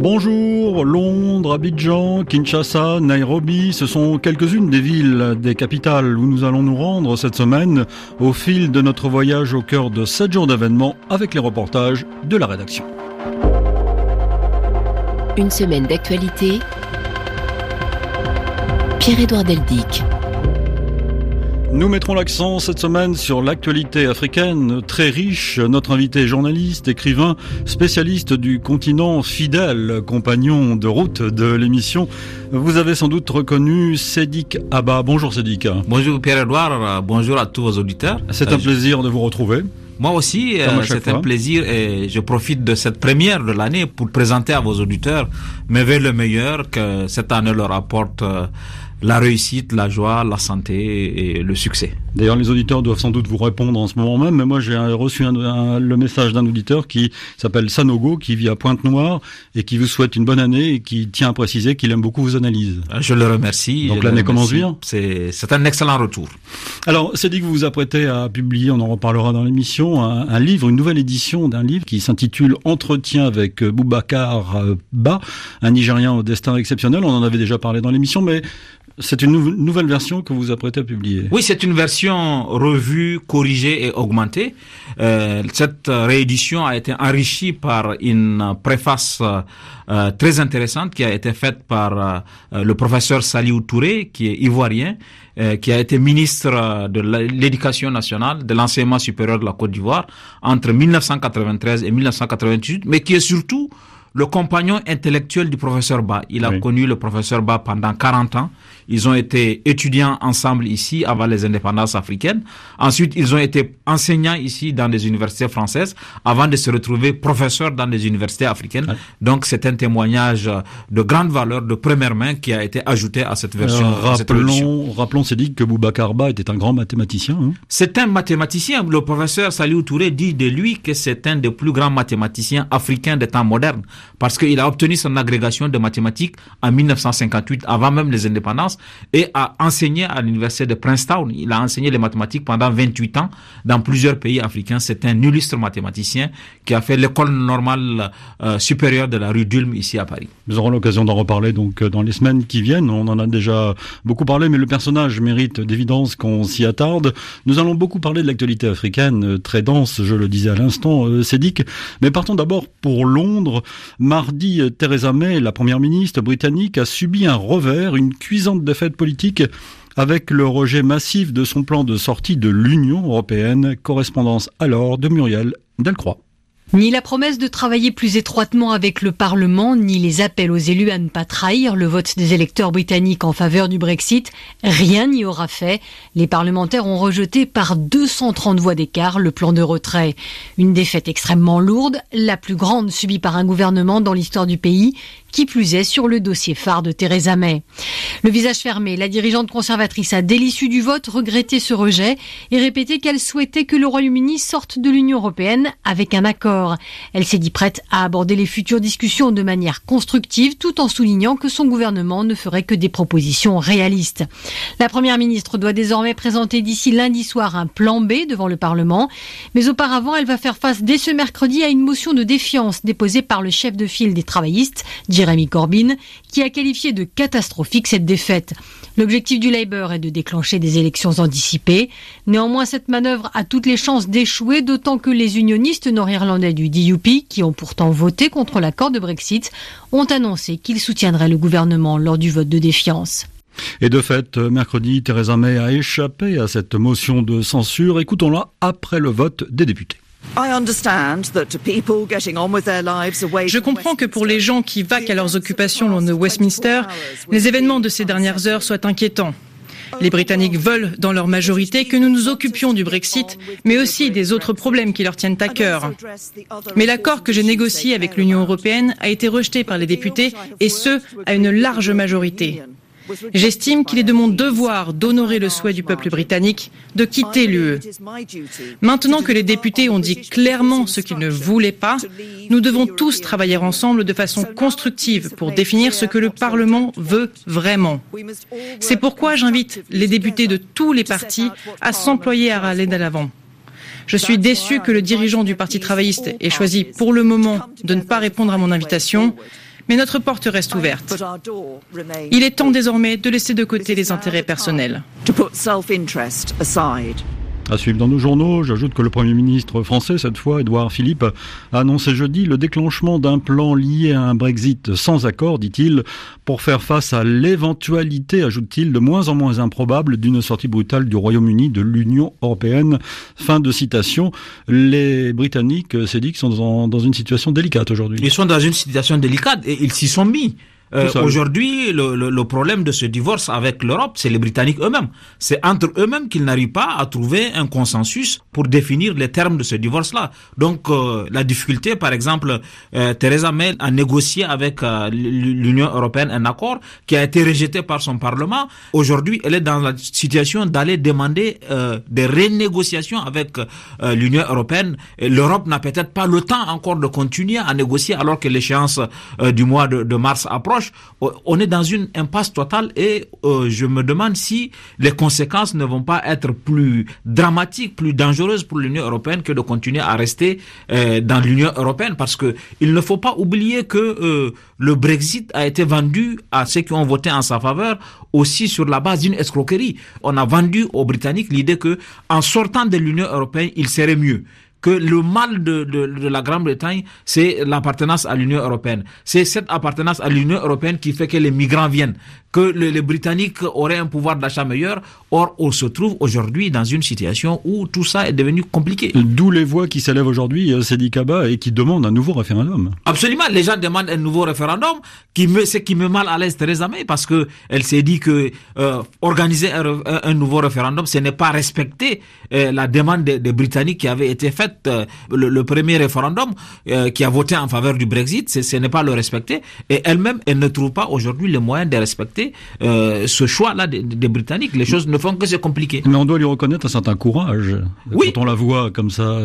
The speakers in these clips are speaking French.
Bonjour, Londres, Abidjan, Kinshasa, Nairobi, ce sont quelques-unes des villes, des capitales où nous allons nous rendre cette semaine au fil de notre voyage au cœur de 7 jours d'événements avec les reportages de la rédaction. Une semaine d'actualité, Pierre-Édouard Deldic. Nous mettrons l'accent cette semaine sur l'actualité africaine très riche. Notre invité est journaliste, écrivain, spécialiste du continent, fidèle compagnon de route de l'émission. Vous avez sans doute reconnu Sédik Abba. Bonjour Sédik. Bonjour Pierre-Édouard, bonjour à tous vos auditeurs. C'est un plaisir de vous retrouver. Moi aussi, c'est un plaisir et je profite de cette première de l'année pour présenter à vos auditeurs mes vœux le meilleur, que cette année leur apporte la réussite, la joie, la santé et le succès. D'ailleurs, les auditeurs doivent sans doute vous répondre en ce moment même, mais moi j'ai reçu le message d'un auditeur qui s'appelle Sanogo, qui vit à Pointe-Noire et qui vous souhaite une bonne année et qui tient à préciser qu'il aime beaucoup vos analyses. Je le remercie. Donc l'année commence bien. C'est un excellent retour. Alors, c'est dit que vous vous apprêtez à publier, on en reparlera dans l'émission, un livre, une nouvelle édition d'un livre qui s'intitule Entretien avec Boubacar Ba, un Nigérien au destin exceptionnel. On en avait déjà parlé dans l'émission, mais c'est une nouvelle version que vous vous apprêtez à publier. Oui, c'est une version revue, corrigée et augmentée. Cette réédition a été enrichie par une préface très intéressante qui a été faite par le professeur Saliou Touré, qui est ivoirien, qui a été ministre de l'Éducation nationale, de l'enseignement supérieur de la Côte d'Ivoire entre 1993 et 1998, mais qui est surtout le compagnon intellectuel du professeur Ba. Il a connu le professeur Ba pendant 40 ans. Ils ont été étudiants ensemble ici avant les indépendances africaines. Ensuite, ils ont été enseignants ici dans des universités françaises avant de se retrouver professeurs dans des universités africaines. Ouais. Donc, c'est un témoignage de grande valeur, de première main, qui a été ajouté à cette version. Rappelons, c'est dit que Boubacar Ba était un grand mathématicien. Hein. C'est un mathématicien. Le professeur Saliou Touré dit de lui que c'est un des plus grands mathématiciens africains des temps modernes, parce qu'il a obtenu son agrégation de mathématiques en 1958, avant même les indépendances, et a enseigné à l'université de Princeton. Il a enseigné les mathématiques pendant 28 ans dans plusieurs pays africains. C'est un illustre mathématicien qui a fait l'école normale supérieure de la rue d'Ulm ici à Paris. Nous aurons l'occasion d'en reparler donc dans les semaines qui viennent. On en a déjà beaucoup parlé, mais le personnage mérite d'évidence qu'on s'y attarde. Nous allons beaucoup parler de l'actualité africaine, très dense, je le disais à l'instant, Sédik. Mais partons d'abord pour Londres. Mardi, Theresa May, la première ministre britannique, a subi un revers, une cuisante défaite politique avec le rejet massif de son plan de sortie de l'Union européenne. Correspondance alors de Muriel Delcroix. Ni la promesse de travailler plus étroitement avec le Parlement, ni les appels aux élus à ne pas trahir le vote des électeurs britanniques en faveur du Brexit, rien n'y aura fait. Les parlementaires ont rejeté par 230 voix d'écart le plan de retrait. Une défaite extrêmement lourde, la plus grande subie par un gouvernement dans l'histoire du pays, qui plus est sur le dossier phare de Theresa May. Le visage fermé, la dirigeante conservatrice a, dès l'issue du vote, regretté ce rejet et répété qu'elle souhaitait que le Royaume-Uni sorte de l'Union européenne avec un accord. Elle s'est dit prête à aborder les futures discussions de manière constructive, tout en soulignant que son gouvernement ne ferait que des propositions réalistes. La première ministre doit désormais présenter d'ici lundi soir un plan B devant le Parlement, mais auparavant, elle va faire face dès ce mercredi à une motion de défiance déposée par le chef de file des travaillistes, Jeremy Corbyn, qui a qualifié de catastrophique cette défaite. L'objectif du Labour est de déclencher des élections anticipées. Néanmoins, cette manœuvre a toutes les chances d'échouer, d'autant que les unionistes nord-irlandais du DUP, qui ont pourtant voté contre l'accord de Brexit, ont annoncé qu'ils soutiendraient le gouvernement lors du vote de défiance. Et de fait, mercredi, Theresa May a échappé à cette motion de censure. Écoutons-la après le vote des députés. Je comprends que pour les gens qui vaquent à leurs occupations lors de Westminster, les événements de ces dernières heures soient inquiétants. Les Britanniques veulent, dans leur majorité, que nous nous occupions du Brexit, mais aussi des autres problèmes qui leur tiennent à cœur. Mais l'accord que j'ai négocié avec l'Union européenne a été rejeté par les députés, et ce, à une large majorité. J'estime qu'il est de mon devoir d'honorer le souhait du peuple britannique de quitter l'UE. Maintenant que les députés ont dit clairement ce qu'ils ne voulaient pas, nous devons tous travailler ensemble de façon constructive pour définir ce que le Parlement veut vraiment. C'est pourquoi j'invite les députés de tous les partis à s'employer à aller de l'avant. Je suis déçu que le dirigeant du Parti travailliste ait choisi pour le moment de ne pas répondre à mon invitation, Mais notre porte reste ouverte. Il est temps désormais de laisser de côté les intérêts personnels. À suivre dans nos journaux, j'ajoute que le Premier ministre français, cette fois, Édouard Philippe, a annoncé jeudi le déclenchement d'un plan lié à un Brexit sans accord, dit-il, pour faire face à l'éventualité, ajoute-t-il, de moins en moins improbable d'une sortie brutale du Royaume-Uni de l'Union européenne. Fin de citation. Les Britanniques, c'est dit, sont dans une situation délicate aujourd'hui. Ils sont dans une situation délicate et ils s'y sont mis. Aujourd'hui, le problème de ce divorce avec l'Europe, c'est les Britanniques eux-mêmes. C'est entre eux-mêmes qu'ils n'arrivent pas à trouver un consensus pour définir les termes de ce divorce-là. Donc, la difficulté, par exemple, Theresa May a négocié avec l'Union européenne un accord qui a été rejeté par son Parlement. Aujourd'hui, elle est dans la situation d'aller demander des renégociations avec l'Union européenne. Et l'Europe n'a peut-être pas le temps encore de continuer à négocier alors que l'échéance du mois de mars approche. On est dans une impasse totale et je me demande si les conséquences ne vont pas être plus dramatiques, plus dangereuses pour l'Union européenne que de continuer à rester dans l'Union européenne, parce que il ne faut pas oublier que le Brexit a été vendu à ceux qui ont voté en sa faveur aussi sur la base d'une escroquerie. On a vendu aux Britanniques l'idée que en sortant de l'Union européenne, il serait mieux. Que le mal de la Grande-Bretagne, c'est l'appartenance à l'Union européenne. C'est cette appartenance à l'Union européenne qui fait que les migrants viennent, que les Britanniques auraient un pouvoir d'achat meilleur. Or, on se trouve aujourd'hui dans une situation où tout ça est devenu compliqué. D'où les voix qui s'élèvent aujourd'hui, Sedi Kaba, et qui demandent un nouveau référendum. Absolument, les gens demandent un nouveau référendum, ce qui met mal à l'aise Theresa May, parce que elle s'est dit que organiser un nouveau référendum, ce n'est pas respecter la demande des Britanniques qui avait été faite. Le premier référendum qui a voté en faveur du Brexit, ce n'est pas le respecter. Et elle-même, elle ne trouve pas aujourd'hui les moyens de respecter ce choix-là des Britanniques. Les choses ne font que se compliquer. Mais on doit lui reconnaître un certain courage. Oui. Quand on la voit comme ça,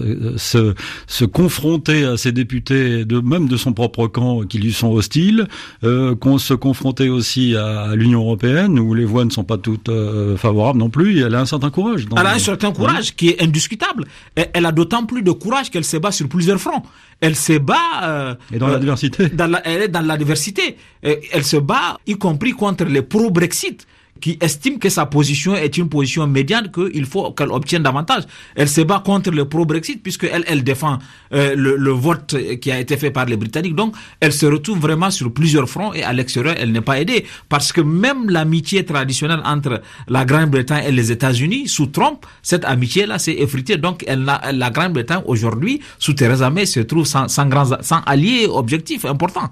se confronter à ses députés, même de son propre camp, qui lui sont hostiles, qu'on se confronter aussi à l'Union européenne, où les voix ne sont pas toutes favorables non plus. Elle a un certain courage. Elle a un certain courage qui est indiscutable. Elle a d'autant plus de courage qu'elle se bat sur plusieurs fronts. Elle se bat... et dans la diversité. Elle est dans la diversité. Elle se bat, y compris contre les pro-Brexit, qui estiment que sa position est une position médiane, qu'il faut qu'elle obtienne davantage. Elle se bat contre le pro-Brexit, puisqu'elle défend le vote qui a été fait par les Britanniques. Donc, elle se retrouve vraiment sur plusieurs fronts, et à l'extérieur, elle n'est pas aidée. Parce que même l'amitié traditionnelle entre la Grande-Bretagne et les États-Unis, sous Trump, cette amitié-là s'est effritée. Donc, la Grande-Bretagne, aujourd'hui, sous Theresa May, se trouve sans allié objectif important.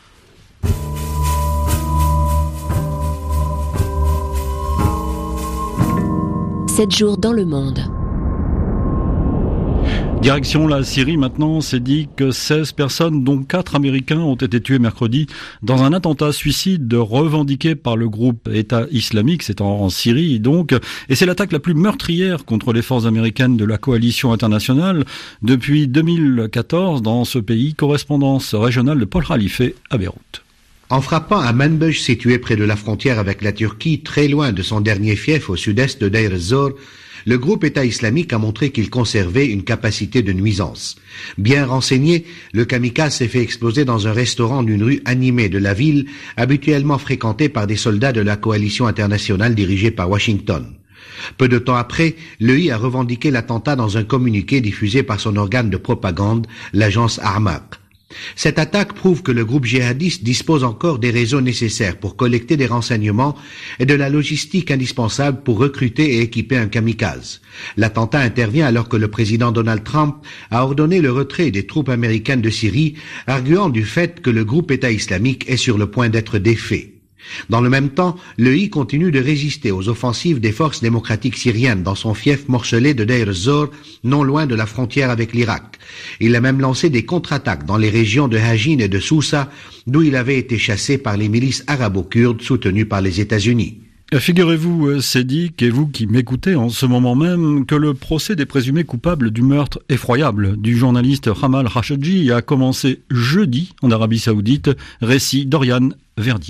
7 jours dans le monde. Direction la Syrie maintenant, c'est dit que 16 personnes, dont 4 Américains, ont été tués mercredi dans un attentat suicide revendiqué par le groupe État islamique, c'est en Syrie donc, et c'est l'attaque la plus meurtrière contre les forces américaines de la coalition internationale depuis 2014 dans ce pays. Correspondance régionale de Paul Khalife à Beyrouth. En frappant à Manbij, situé près de la frontière avec la Turquie, très loin de son dernier fief au sud-est de Deir ez-Zor, le groupe État islamique a montré qu'il conservait une capacité de nuisance. Bien renseigné, le kamikaze s'est fait exploser dans un restaurant d'une rue animée de la ville, habituellement fréquentée par des soldats de la coalition internationale dirigée par Washington. Peu de temps après, l'EI a revendiqué l'attentat dans un communiqué diffusé par son organe de propagande, l'agence Armaq. Cette attaque prouve que le groupe djihadiste dispose encore des réseaux nécessaires pour collecter des renseignements et de la logistique indispensable pour recruter et équiper un kamikaze. L'attentat intervient alors que le président Donald Trump a ordonné le retrait des troupes américaines de Syrie, arguant du fait que le groupe État islamique est sur le point d'être défait. Dans le même temps, l'EI continue de résister aux offensives des forces démocratiques syriennes dans son fief morcelé de Deir ez-Zor, non loin de la frontière avec l'Irak. Il a même lancé des contre-attaques dans les régions de Hajin et de Sousa, d'où il avait été chassé par les milices arabo-kurdes soutenues par les États-Unis. Figurez-vous, Sédic, et vous qui m'écoutez en ce moment même, que le procès des présumés coupables du meurtre effroyable du journaliste Jamal Khashoggi a commencé jeudi en Arabie Saoudite. Récit d'Oriane Verdier.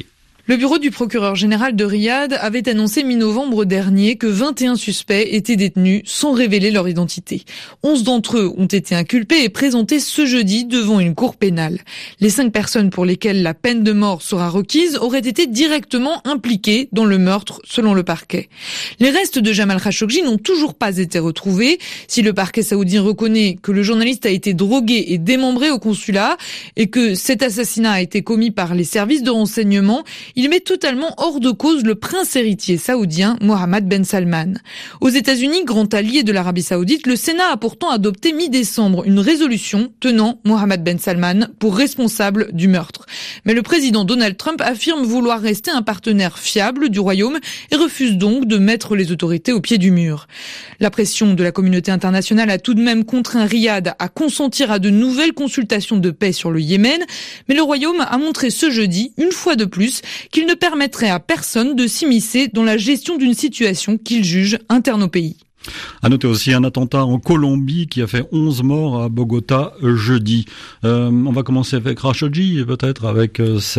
Le bureau du procureur général de Riyad avait annoncé mi-novembre dernier que 21 suspects étaient détenus sans révéler leur identité. 11 d'entre eux ont été inculpés et présentés ce jeudi devant une cour pénale. Les 5 personnes pour lesquelles la peine de mort sera requise auraient été directement impliquées dans le meurtre, selon le parquet. Les restes de Jamal Khashoggi n'ont toujours pas été retrouvés. Si le parquet saoudien reconnaît que le journaliste a été drogué et démembré au consulat et que cet assassinat a été commis par les services de renseignement, il met totalement hors de cause le prince héritier saoudien Mohammed Ben Salman. Aux États-Unis, grand allié de l'Arabie saoudite, le Sénat a pourtant adopté mi-décembre une résolution tenant Mohammed Ben Salman pour responsable du meurtre. Mais le président Donald Trump affirme vouloir rester un partenaire fiable du royaume et refuse donc de mettre les autorités au pied du mur. La pression de la communauté internationale a tout de même contraint Riyad à consentir à de nouvelles consultations de paix sur le Yémen, mais le royaume a montré ce jeudi, une fois de plus, qu'il ne permettrait à personne de s'immiscer dans la gestion d'une situation qu'il juge interne au pays. À noter aussi un attentat en Colombie qui a fait 11 morts à Bogota jeudi. On va commencer avec Khashoggi, peut-être, avec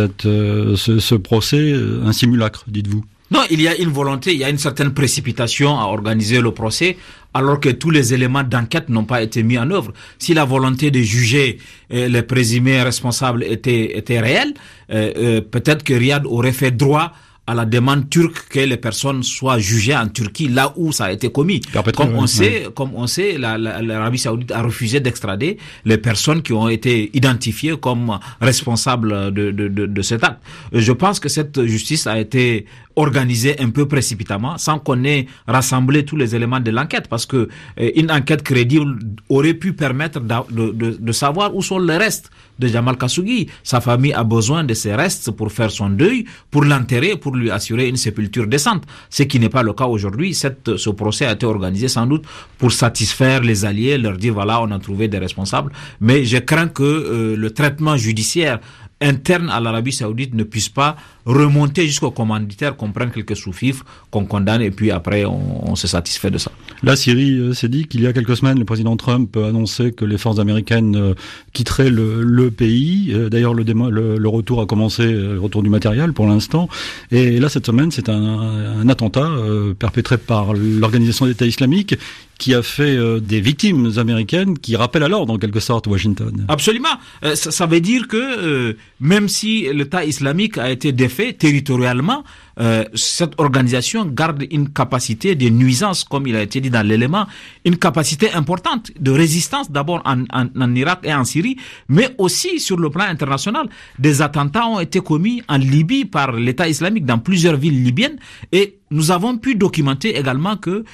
ce procès, un simulacre, dites-vous. Non, il y a une volonté, il y a une certaine précipitation à organiser le procès, alors que tous les éléments d'enquête n'ont pas été mis en œuvre. Si la volonté de juger les présumés responsables était réelle, peut-être que Riyad aurait fait droit à la demande turque que les personnes soient jugées en Turquie, là où ça a été commis. Comme on sait, l'Arabie saoudite a refusé d'extrader les personnes qui ont été identifiées comme responsables de cet acte. Je pense que cette justice a été organisée un peu précipitamment, sans qu'on ait rassemblé tous les éléments de l'enquête, parce que une enquête crédible aurait pu permettre de savoir où sont les restes de Jamal Khashoggi. Sa famille a besoin de ces restes pour faire son deuil, pour l'enterrer, pour lui assurer une sépulture décente. Ce qui n'est pas le cas aujourd'hui. Ce procès a été organisé sans doute pour satisfaire les alliés, leur dire voilà, on a trouvé des responsables. Mais je crains que le traitement judiciaire interne à l'Arabie saoudite ne puisse pas remonter jusqu'au commanditaire, qu'on prenne quelques sous-fifres, qu'on condamne et puis après on se satisfait de ça. La Syrie s'est dit qu'il y a quelques semaines, le président Trump a annoncé que les forces américaines quitteraient le pays. D'ailleurs, le retour a commencé, le retour du matériel pour l'instant. Et là, cette semaine, c'est un attentat perpétré par l'organisation d'État islamique qui a fait des victimes américaines qui rappellent à l'ordre en quelque sorte Washington. Absolument. Ça veut dire que même si l'État islamique a été défait territorialement, cette organisation garde une capacité de nuisance, comme il a été dit dans l'élément, une capacité importante de résistance d'abord en Irak et en Syrie, mais aussi sur le plan international. Des attentats ont été commis en Libye par l'État islamique dans plusieurs villes libyennes et nous avons pu documenter également que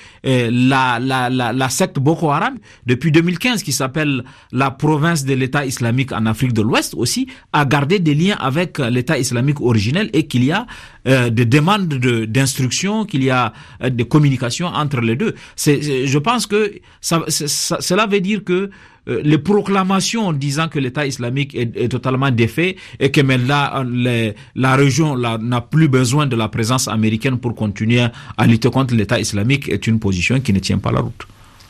la secte Boko Haram, depuis 2015, qui s'appelle la province de l'État islamique en Afrique de l'Ouest aussi, a gardé des liens avec l'État islamique originel et qu'il y a des demandes d'instruction, qu'il y a des communications entre les deux. Je pense que cela veut dire que les proclamations disant que l'État islamique est totalement défait et que maintenant la région n'a plus besoin de la présence américaine pour continuer à lutter contre l'État islamique est une position qui ne tient pas la route.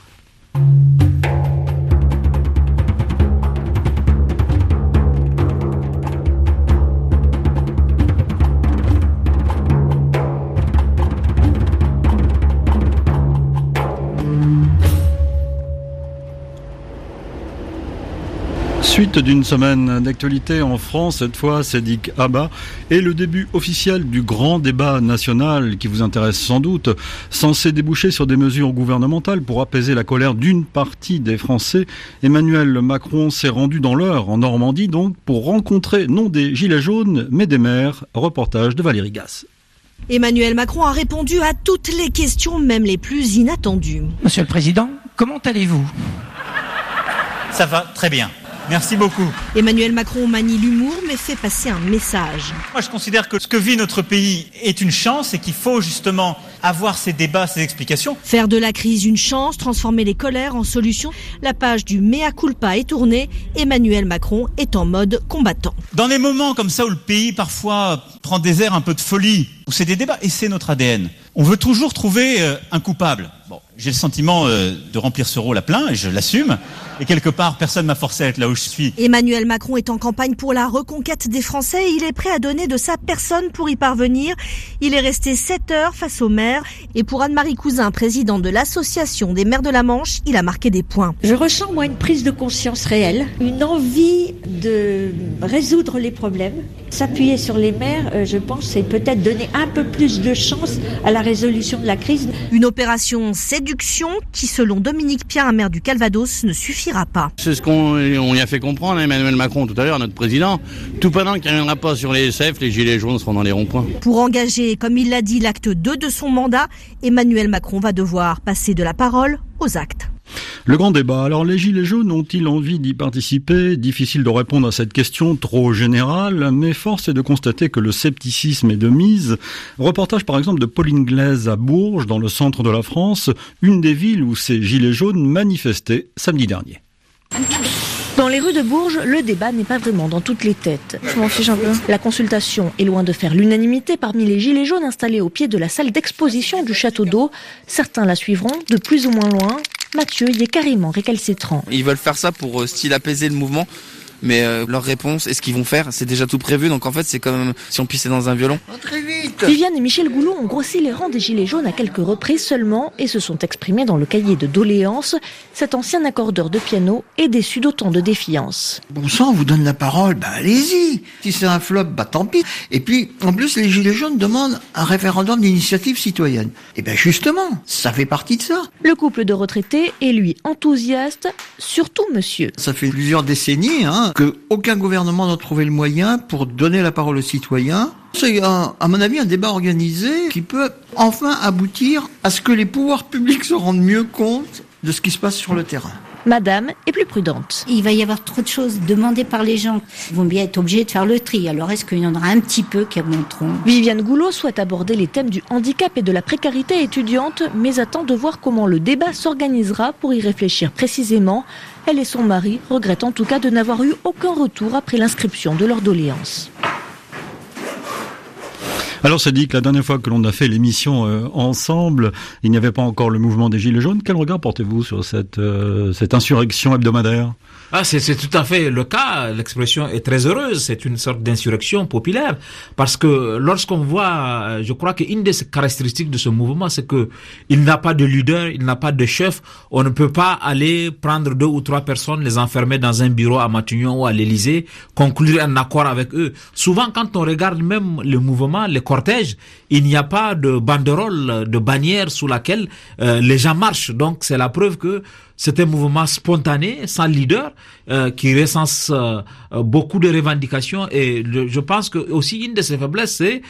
Suite d'une semaine d'actualité en France, cette fois Sédic Abba, et le début officiel du grand débat national qui vous intéresse sans doute, censé déboucher sur des mesures gouvernementales pour apaiser la colère d'une partie des Français. Emmanuel Macron s'est rendu dans l'Eure, en Normandie donc, pour rencontrer non des gilets jaunes, mais des maires. Reportage de Valérie Gasse. Emmanuel Macron a répondu à toutes les questions, même les plus inattendues. Monsieur le Président, comment allez-vous ? Ça va très bien. Merci beaucoup. Emmanuel Macron manie l'humour mais fait passer un message. Moi je considère que ce que vit notre pays est une chance et qu'il faut justement avoir ces débats, ces explications. Faire de la crise une chance, transformer les colères en solutions. La page du mea culpa est tournée. Emmanuel Macron est en mode combattant. Dans les moments comme ça où le pays parfois prend des airs un peu de folie, où c'est des débats et c'est notre ADN, on veut toujours trouver un coupable. Bon, J'ai le sentiment de remplir ce rôle à plein et je l'assume. Et quelque part, personne m'a forcé à être là où je suis. Emmanuel Macron est en campagne pour la reconquête des Français et il est prêt à donner de sa personne pour y parvenir. Il est resté 7 heures face aux maires. Et pour Anne-Marie Cousin, présidente de l'association des maires de la Manche, il a marqué des points. Je ressens, moi, une prise de conscience réelle, une envie de résoudre les problèmes. S'appuyer sur les maires, je pense, c'est peut-être donner un peu plus de chance à la résolution de la crise. Une opération séduction qui, selon Dominique Pierre, maire du Calvados, ne suffira pas. C'est ce qu'on y a fait comprendre à Emmanuel Macron tout à l'heure, notre président. Tout pendant qu'il ne reviendra pas sur les SF, les gilets jaunes seront dans les ronds-points. Pour engager, comme il l'a dit, l'acte 2 de son mandat, Emmanuel Macron va devoir passer de la parole aux actes. Le grand débat. Alors, les Gilets jaunes ont-ils envie d'y participer ? Difficile de répondre à cette question trop générale, mais force est de constater que le scepticisme est de mise. Reportage par exemple de Pauline Glaise à Bourges, dans le centre de la France, une des villes où ces Gilets jaunes manifestaient samedi dernier. Dans les rues de Bourges, le débat n'est pas vraiment dans toutes les têtes. Je m'en fiche un peu. La consultation est loin de faire l'unanimité parmi les gilets jaunes installés au pied de la salle d'exposition du château d'eau. Certains la suivront de plus ou moins loin. Mathieu y est carrément récalcitrant. Ils veulent faire ça pour style apaiser le mouvement. Mais leur réponse et ce qu'ils vont faire, c'est déjà tout prévu. Donc en fait, c'est comme si on pissait dans un violon. Oh, très vite. Viviane et Michel Goulot ont grossi les rangs des Gilets jaunes à quelques reprises seulement et se sont exprimés dans le cahier de doléances. Cet ancien accordeur de piano est déçu d'autant de défiance. Bon sang, on vous donne la parole, allez-y. Si c'est un flop, tant pis. Et puis, en plus, les Gilets jaunes demandent un référendum d'initiative citoyenne. Et justement, ça fait partie de ça. Le couple de retraités est lui enthousiaste, surtout monsieur. Ça fait plusieurs décennies, que aucun gouvernement n'a trouvé le moyen pour donner la parole aux citoyens. C'est, à mon avis, un débat organisé qui peut enfin aboutir à ce que les pouvoirs publics se rendent mieux compte de ce qui se passe sur le terrain. Madame est plus prudente. Il va y avoir trop de choses demandées par les gens. Ils vont bien être obligés de faire le tri. Alors est-ce qu'il y en aura un petit peu qui remonteront ? Viviane Goulot souhaite aborder les thèmes du handicap et de la précarité étudiante, mais attend de voir comment le débat s'organisera pour y réfléchir précisément. Elle et son mari regrettent en tout cas de n'avoir eu aucun retour après l'inscription de leur doléance. Alors, c'est dit que la dernière fois que l'on a fait l'émission ensemble, il n'y avait pas encore le mouvement des Gilets jaunes. Quel regard portez-vous sur cette insurrection hebdomadaire ? C'est tout à fait le cas. L'expression est très heureuse. C'est une sorte d'insurrection populaire. Parce que lorsqu'on voit, je crois qu'une des caractéristiques de ce mouvement, c'est que il n'a pas de leader, il n'a pas de chef. On ne peut pas aller prendre 2 ou 3 personnes, les enfermer dans un bureau à Matignon ou à l'Élysée, conclure un accord avec eux. Souvent, quand on regarde même le mouvement, les cortèges, il n'y a pas de banderole, de bannière sous laquelle les gens marchent. Donc, c'est la preuve que c'est un mouvement spontané, sans leader, qui recense beaucoup de revendications. Et je pense que aussi une de ses faiblesses, c'est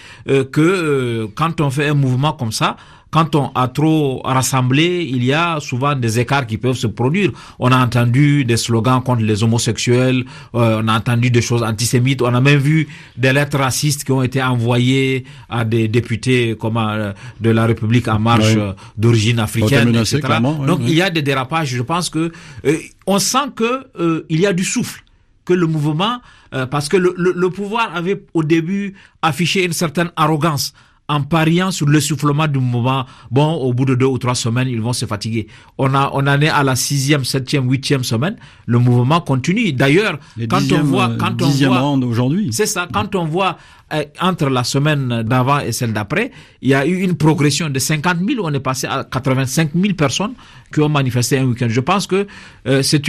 que quand on fait un mouvement comme ça, quand on a trop rassemblé, il y a souvent des écarts qui peuvent se produire. On a entendu des slogans contre les homosexuels, on a entendu des choses antisémites, on a même vu des lettres racistes qui ont été envoyées à des députés comme de la République en marche d'origine africaine, etc. Donc il y a des dérapages. Je pense que on sent que il y a du souffle, que le mouvement, parce que le pouvoir avait au début affiché une certaine arrogance en pariant sur l'essoufflement du mouvement. Bon, au bout de 2 ou 3 semaines, ils vont se fatiguer. On en est à la 6e, 7e, 8e semaine. Le mouvement continue. D'ailleurs, quand on voit aujourd'hui. C'est ça. Quand on voit entre la semaine d'avant et celle d'après, il y a eu une progression de 50 000. On est passé à 85 000 personnes qui ont manifesté un week-end. Je pense que c'est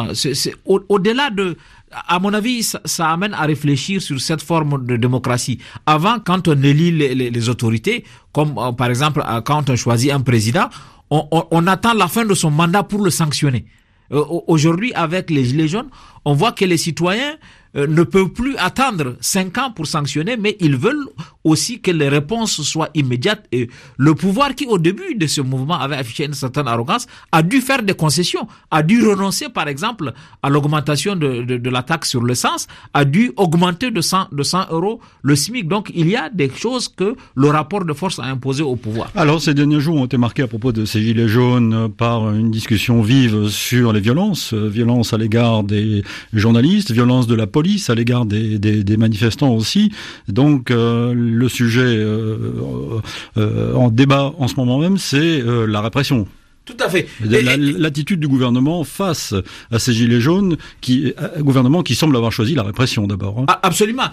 au-delà de. À mon avis, ça amène à réfléchir sur cette forme de démocratie. Avant, quand on élit les autorités, comme par exemple quand on choisit un président, on attend la fin de son mandat pour le sanctionner. Aujourd'hui, avec les Gilets jaunes, on voit que les citoyens ne peuvent plus attendre 5 ans pour sanctionner, mais ils veulent aussi que les réponses soient immédiates. Et le pouvoir qui, au début de ce mouvement, avait affiché une certaine arrogance, a dû faire des concessions, a dû renoncer, par exemple, à l'augmentation de la taxe sur l'essence, a dû augmenter de 100 euros le SMIC. Donc, il y a des choses que le rapport de force a imposées au pouvoir. Alors, ces derniers jours ont été marqués à propos de ces Gilets jaunes par une discussion vive sur les violences à l'égard des journalistes, violences de la police à l'égard des manifestants aussi. Donc le sujet en débat en ce moment même, c'est la répression. Tout à fait. L'attitude du gouvernement face à ces gilets jaunes, un gouvernement qui semble avoir choisi la répression d'abord. Hein. Absolument.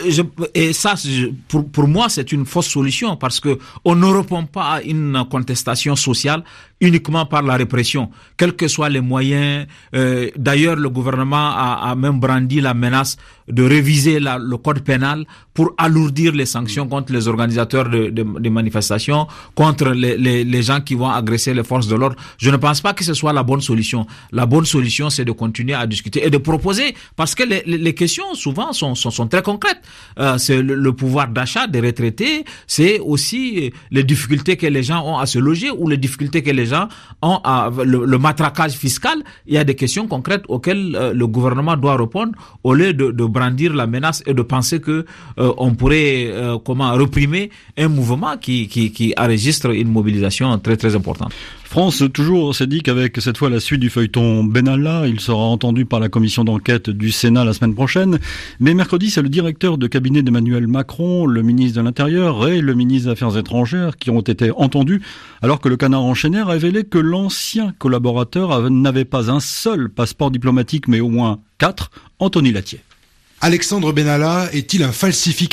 Et ça, pour moi, c'est une fausse solution parce que on ne répond pas à une contestation sociale uniquement par la répression, quels que soient les moyens. D'ailleurs, le gouvernement a même brandi la menace de réviser le code pénal pour alourdir les sanctions contre les organisateurs de manifestations, contre les gens qui vont agresser les forces de l'ordre. Je ne pense pas que ce soit la bonne solution. La bonne solution, c'est de continuer à discuter et de proposer, parce que les questions souvent sont très concrètes. C'est le pouvoir d'achat des retraités, c'est aussi les difficultés que les gens ont à se loger ou les difficultés que les gens ont à le matraquage fiscal. Il y a des questions concrètes auxquelles le gouvernement doit répondre au lieu de brandir la menace et de penser que on pourrait réprimer un mouvement qui enregistre une mobilisation très très importante. France toujours s'est dit qu'avec cette fois la suite du feuilleton Benalla, il sera entendu par la commission d'enquête du Sénat la semaine prochaine. Mais mercredi, c'est le directeur de cabinet d'Emmanuel Macron, le ministre de l'Intérieur et le ministre des Affaires étrangères qui ont été entendus, alors que le Canard enchaîné a révélé que l'ancien collaborateur n'avait pas un seul passeport diplomatique, mais au moins 4, Anthony Latier. Alexandre Benalla est-il un falsificateur ?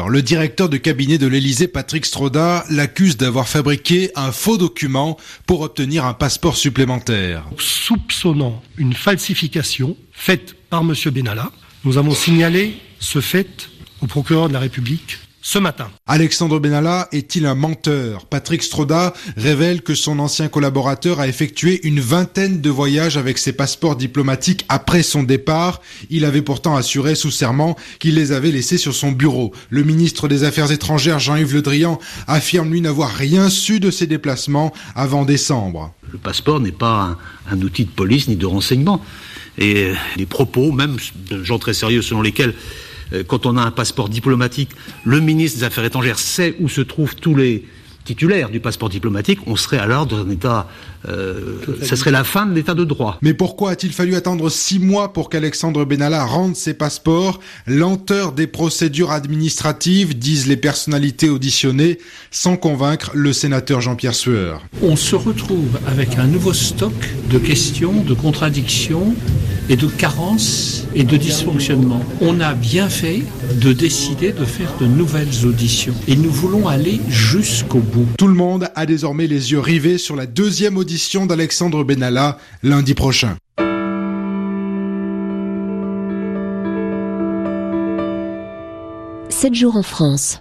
Le directeur de cabinet de l'Élysée, Patrick Stroda, l'accuse d'avoir fabriqué un faux document pour obtenir un passeport supplémentaire. Soupçonnant une falsification faite par M. Benalla, nous avons signalé ce fait au procureur de la République ce matin. Alexandre Benalla est-il un menteur ? Patrick Stroda révèle que son ancien collaborateur a effectué une vingtaine de voyages avec ses passeports diplomatiques après son départ. Il avait pourtant assuré sous serment qu'il les avait laissés sur son bureau. Le ministre des Affaires étrangères, Jean-Yves Le Drian, affirme lui n'avoir rien su de ses déplacements avant décembre. Le passeport n'est pas un outil de police ni de renseignement. Et les propos, même de gens très sérieux, selon lesquels quand on a un passeport diplomatique, le ministre des Affaires étrangères sait où se trouvent tous les titulaires du passeport diplomatique, on serait alors dans un état... ça serait la fin de l'état de droit. Mais pourquoi a-t-il fallu attendre 6 mois pour qu'Alexandre Benalla rende ses passeports ? Lenteur des procédures administratives, disent les personnalités auditionnées, sans convaincre le sénateur Jean-Pierre Sueur. On se retrouve avec un nouveau stock de questions, de contradictions et de carences et de dysfonctionnements. On a bien fait de décider de faire de nouvelles auditions et nous voulons aller jusqu'au bout. Tout le monde a désormais les yeux rivés sur la deuxième audition d'Alexandre Benalla lundi prochain. Sept jours en France.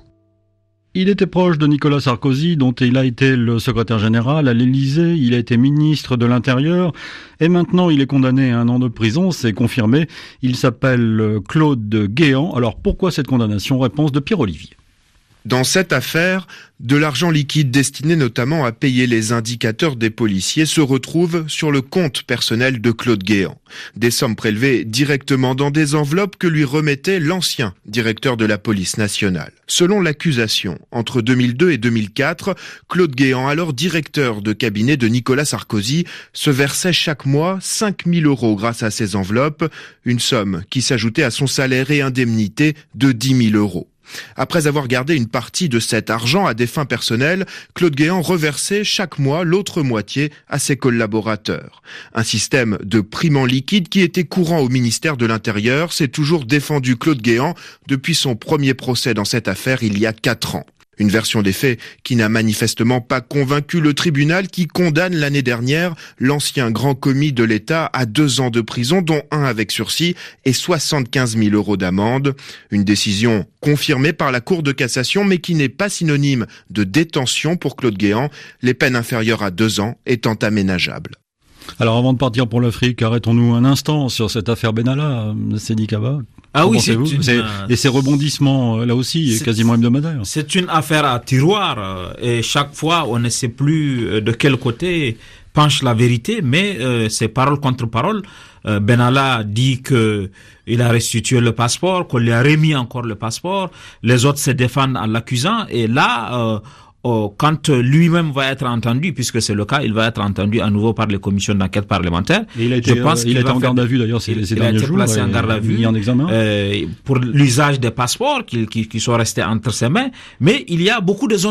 Il était proche de Nicolas Sarkozy, dont il a été le secrétaire général à l'Élysée. Il a été ministre de l'Intérieur et maintenant il est condamné à 1 an de prison. C'est confirmé. Il s'appelle Claude Guéant. Alors pourquoi cette condamnation ? Réponse de Pierre Olivier. Dans cette affaire, de l'argent liquide destiné notamment à payer les indicateurs des policiers se retrouve sur le compte personnel de Claude Guéant. Des sommes prélevées directement dans des enveloppes que lui remettait l'ancien directeur de la police nationale. Selon l'accusation, entre 2002 et 2004, Claude Guéant, alors directeur de cabinet de Nicolas Sarkozy, se versait chaque mois 5 000 € grâce à ces enveloppes, une somme qui s'ajoutait à son salaire et indemnité de 10 000 €. Après avoir gardé une partie de cet argent à des fins personnelles, Claude Guéant reversait chaque mois l'autre moitié à ses collaborateurs. Un système de prime en liquide qui était courant au ministère de l'Intérieur, s'est toujours défendu Claude Guéant depuis son premier procès dans cette affaire il y a 4 ans. Une version des faits qui n'a manifestement pas convaincu le tribunal qui condamne l'année dernière l'ancien grand commis de l'État à 2 ans de prison, dont 1 avec sursis et 75 000 € d'amende. Une décision confirmée par la Cour de cassation, mais qui n'est pas synonyme de détention pour Claude Guéant, les peines inférieures à 2 ans étant aménageables. Alors avant de partir pour l'Afrique, arrêtons-nous un instant sur cette affaire Benalla, Seydi Kaba. Ah oui, et ces rebondissements, là aussi, quasiment hebdomadaires. C'est une affaire à tiroir, et chaque fois, on ne sait plus de quel côté penche la vérité, mais c'est parole contre parole. Benalla dit que il a restitué le passeport, qu'on lui a remis encore le passeport. Les autres se défendent en l'accusant, et là, quand lui-même va être entendu, puisque c'est le cas, il va être entendu à nouveau par les commissions d'enquête parlementaires. Et il a été, en garde à vue d'ailleurs ces derniers jours. Il a été placé en garde à vue, mis en examen. Pour l'usage des passeports qui sont restés entre ses mains. Mais il y a beaucoup de zones d'ombre.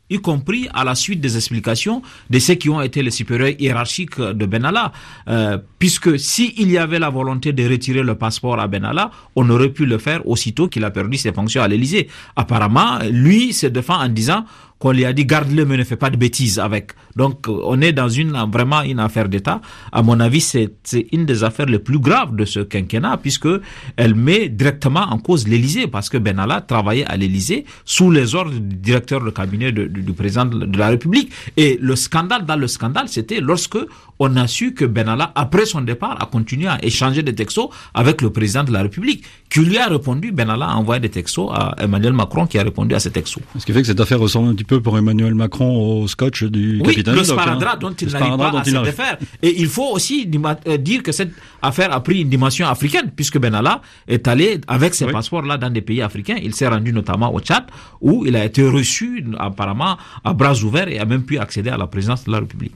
y compris à la suite des explications de ceux qui ont été les supérieurs hiérarchiques de Ben Allah. Puisque s'il y avait la volonté de retirer le passeport à Ben Allah, on aurait pu le faire aussitôt qu'il a perdu ses fonctions à l'Élysée. Apparemment, lui se défend en disant qu'on lui a dit garde-le mais ne fais pas de bêtises avec. Donc on est dans vraiment une affaire d'État. À mon avis, c'est une des affaires les plus graves de ce quinquennat, puisque elle met directement en cause l'Élysée, parce que Ben Allah travaillait à l'Élysée sous les ordres du directeur de cabinet du président de la République. Et le scandale, c'était lorsque on a su que Ben Allah, après son départ, a continué à échanger des textos avec le président de la République, qui lui a répondu. Ben Allah a envoyé des textos à Emmanuel Macron, qui a répondu à ces textos. Ce qui fait que cette affaire ressemble un petit peu pour Emmanuel Macron au scotch du capitaine. Le sparadrap dont il n'arrive pas à se défaire. Et il faut aussi dire que cette affaire a pris une dimension africaine, puisque Ben Allah est allé avec ses passeports-là dans des pays africains. Il s'est rendu notamment au Tchad, où il a été reçu apparemment à bras ouverts et a même pu accéder à la présidence de la République.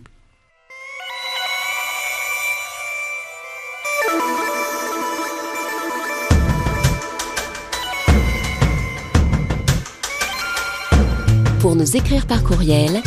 Pour nous écrire par courriel,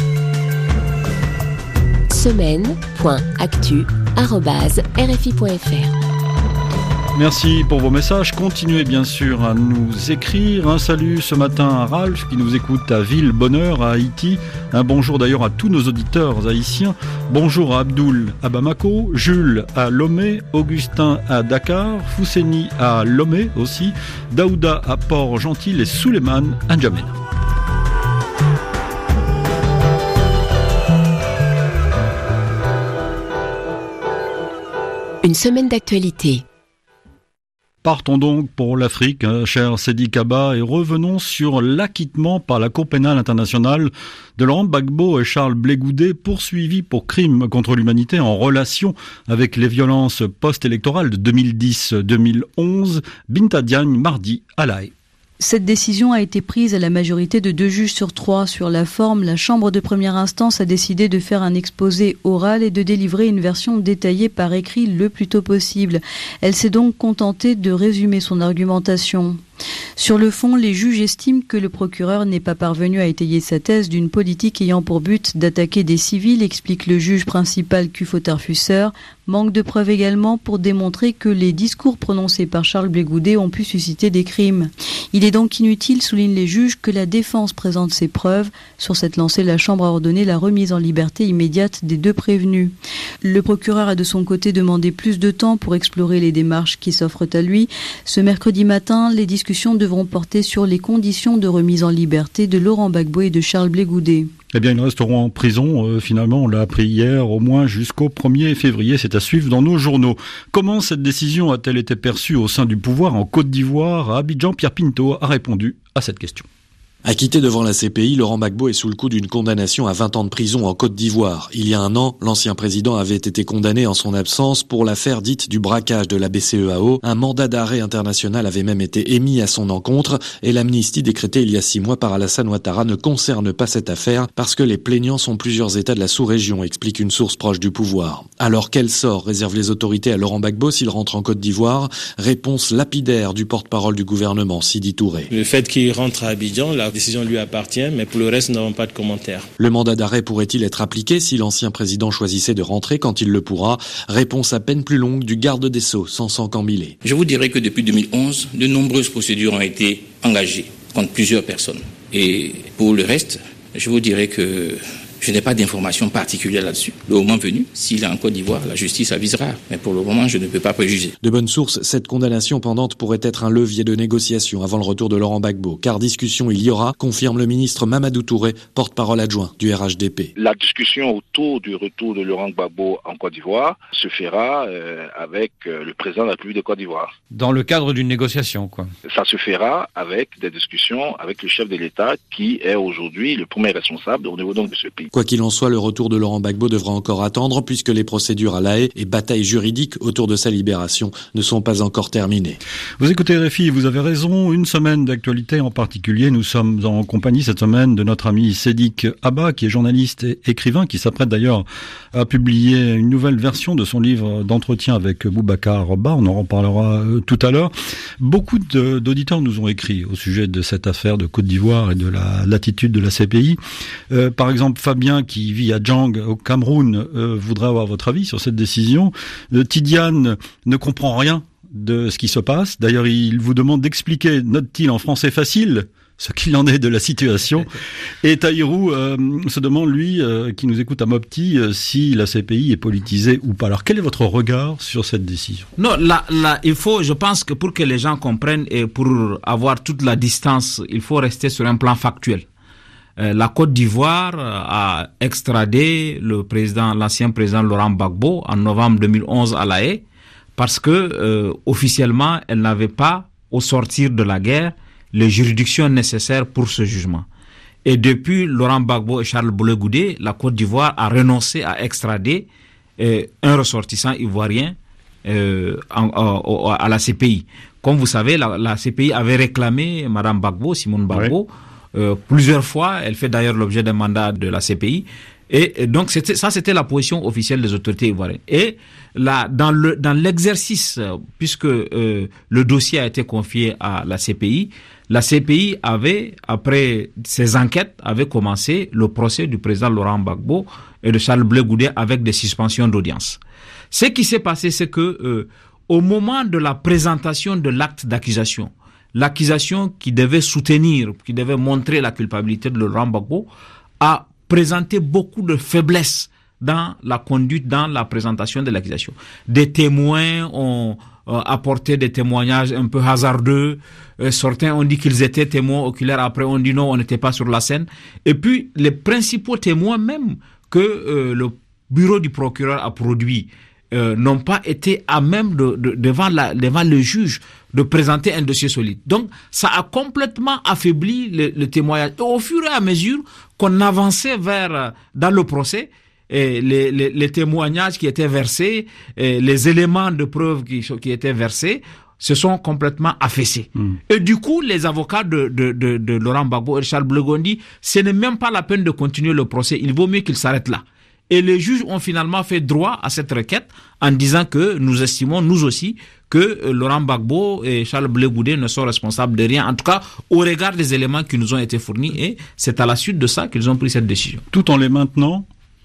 semaine.actu@rfi.fr. Merci pour vos messages. Continuez bien sûr à nous écrire. Un salut ce matin à Ralph qui nous écoute à Ville-Bonheur, à Haïti. Un bonjour d'ailleurs à tous nos auditeurs haïtiens. Bonjour à Abdoul à Bamako, Jules à Lomé, Augustin à Dakar, Fousseni à Lomé aussi, Daouda à Port-Gentil et Souleymane à N'Djamena. Une semaine d'actualité. Partons donc pour l'Afrique, cher Sedi Kaba, et revenons sur l'acquittement par la Cour pénale internationale de Laurent Gbagbo et Charles Blé Goudé, poursuivis pour crimes contre l'humanité en relation avec les violences post-électorales de 2010-2011. Binta Diagne, mardi, à La Haye. Cette décision a été prise à la majorité de 2 juges sur 3. Sur la forme, la Chambre de première instance a décidé de faire un exposé oral et de délivrer une version détaillée par écrit le plus tôt possible. Elle s'est donc contentée de résumer son argumentation. Sur le fond, les juges estiment que le procureur n'est pas parvenu à étayer sa thèse d'une politique ayant pour but d'attaquer des civils, explique le juge principal Kufotar-Fusser. Manque de preuves également pour démontrer que les discours prononcés par Charles Blé Goudé ont pu susciter des crimes. Il est donc inutile, soulignent les juges, que la défense présente ses preuves. Sur cette lancée, la Chambre a ordonné la remise en liberté immédiate des 2 prévenus. Le procureur a de son côté demandé plus de temps pour explorer les démarches qui s'offrent à lui. Ce mercredi matin, les discussions devront porter sur les conditions de remise en liberté de Laurent Gbagbo et de Charles Blé Goudé. Eh bien, ils resteront en prison, finalement, on l'a appris hier, au moins jusqu'au 1er février. C'est à suivre dans nos journaux. Comment cette décision a-t-elle été perçue au sein du pouvoir en Côte d'Ivoire? À Abidjan, Pierre Pinto a répondu à cette question. Acquitté devant la CPI, Laurent Gbagbo est sous le coup d'une condamnation à 20 ans de prison en Côte d'Ivoire. Il y a un an, l'ancien président avait été condamné en son absence pour l'affaire dite du braquage de la BCEAO. Un mandat d'arrêt international avait même été émis à son encontre et l'amnistie décrétée il y a 6 mois par Alassane Ouattara ne concerne pas cette affaire parce que les plaignants sont plusieurs États de la sous-région, explique une source proche du pouvoir. Alors quel sort réservent les autorités à Laurent Gbagbo s'il rentre en Côte d'Ivoire? Réponse lapidaire du porte-parole du gouvernement, Sidi Touré. Le fait qu'il rentre à Abidjan, la décision lui appartient, mais pour le reste, nous n'avons pas de commentaires. Le mandat d'arrêt pourrait-il être appliqué si l'ancien président choisissait de rentrer quand il le pourra? Réponse à peine plus longue du garde des Sceaux, Sansan Cambilé. Je vous dirais que depuis 2011, de nombreuses procédures ont été engagées contre plusieurs personnes. Et pour le reste, je vous dirais que je n'ai pas d'informations particulières là-dessus. Le moment venu, s'il est en Côte d'Ivoire, la justice avisera. Mais pour le moment, je ne peux pas préjuger. De bonnes sources, cette condamnation pendante pourrait être un levier de négociation avant le retour de Laurent Gbagbo. Car discussion il y aura, confirme le ministre Mamadou Touré, porte-parole adjoint du RHDP. La discussion autour du retour de Laurent Gbagbo en Côte d'Ivoire se fera avec le président de la République de Côte d'Ivoire. Dans le cadre d'une négociation, quoi. Ça se fera avec des discussions avec le chef de l'État qui est aujourd'hui le premier responsable au niveau donc de ce pays. Quoi qu'il en soit, le retour de Laurent Gbagbo devra encore attendre puisque les procédures à La Haye et batailles juridiques autour de sa libération ne sont pas encore terminées. Vous écoutez RFI, vous avez raison, une semaine d'actualité en particulier. Nous sommes en compagnie cette semaine de notre ami Sédik Abba, qui est journaliste et écrivain, qui s'apprête d'ailleurs à publier une nouvelle version de son livre d'entretien avec Boubacar Ba. On en reparlera tout à l'heure. Beaucoup d'auditeurs nous ont écrit au sujet de cette affaire de Côte d'Ivoire et de l'attitude de la CPI. Par exemple, Fabien, qui vit à Djang, au Cameroun, voudrait avoir votre avis sur cette décision. Tidiane ne comprend rien de ce qui se passe. D'ailleurs, il vous demande d'expliquer, note-t-il en français facile, ce qu'il en est de la situation. Et Taïrou se demande, lui, qui nous écoute à Mopti, si la CPI est politisée ou pas. Alors, quel est votre regard sur cette décision? Non, là, il faut, je pense que pour que les gens comprennent et pour avoir toute la distance, il faut rester sur un plan factuel. La Côte d'Ivoire a extradé l'ancien président Laurent Gbagbo en novembre 2011 à La Haye parce que officiellement, elle n'avait pas, au sortir de la guerre, les juridictions nécessaires pour ce jugement. Et depuis Laurent Gbagbo et Charles Blé Goudé, la Côte d'Ivoire a renoncé à extrader un ressortissant ivoirien à la CPI. Comme vous savez, la CPI avait réclamé Madame Gbagbo, Simone Gbagbo, plusieurs fois. Elle fait d'ailleurs l'objet d'un mandat de la CPI. Et donc c'était la position officielle des autorités ivoiriennes. Et là, dans l'exercice, puisque le dossier a été confié à la CPI avait, après ses enquêtes, avait commencé le procès du président Laurent Gbagbo et de Charles Blé Goudé avec des suspensions d'audience. Ce qui s'est passé, c'est que au moment de la présentation de l'acte d'accusation, l'accusation qui devait montrer la culpabilité de Laurent Gbagbo a présenté beaucoup de faiblesses dans la conduite, dans la présentation de l'accusation. Des témoins ont apporté des témoignages un peu hasardeux. Certains ont dit qu'ils étaient témoins oculaires. Après, on dit non, on n'était pas sur la scène. Et puis, les principaux témoins même que le bureau du procureur a produit n'ont pas été à même devant le juge de présenter un dossier solide. Donc, ça a complètement affaibli le témoignage. Et au fur et à mesure qu'on avançait dans le procès, les témoignages qui étaient versés, les éléments de preuve qui étaient versés, se sont complètement affaissés. Et du coup, les avocats de Laurent Gbagbo et Charles Blé Goudé, ce n'est même pas la peine de continuer le procès. Il vaut mieux qu'il s'arrête là. Et les juges ont finalement fait droit à cette requête en disant que nous estimons, nous aussi, que Laurent Gbagbo et Charles Blé Goudé ne sont responsables de rien, en tout cas au regard des éléments qui nous ont été fournis, et c'est à la suite de ça qu'ils ont pris cette décision. Tout en les maintenant